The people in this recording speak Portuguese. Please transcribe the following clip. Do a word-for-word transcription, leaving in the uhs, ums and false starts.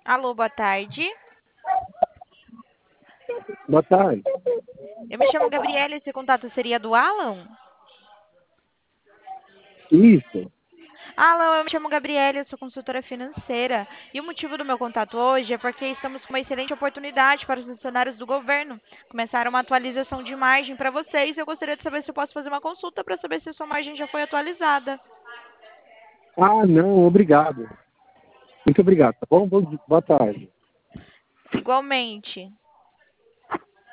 Alô, boa tarde. Boa tarde. Eu me chamo Gabriela, esse contato seria do Alan? Isso. Alan, eu me chamo Gabriela, eu sou consultora financeira. E o motivo do meu contato hoje é porque estamos com uma excelente oportunidade para os funcionários do governo. Começaram uma atualização de margem para vocês e eu gostaria de saber se eu posso fazer uma consulta para saber se a sua margem já foi atualizada. Ah, não, obrigado. Muito obrigado, tá bom? Boa boa tarde. Igualmente.